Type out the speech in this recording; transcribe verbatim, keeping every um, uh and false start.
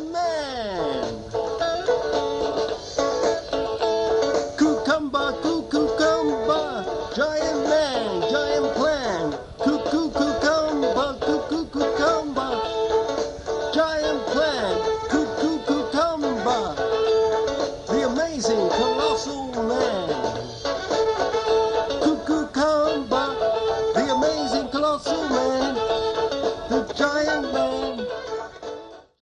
man. Cucumber, cucumber, giant man, giant plan. Cuckoo, cucumber, cuckoo, cucumber, giant plan.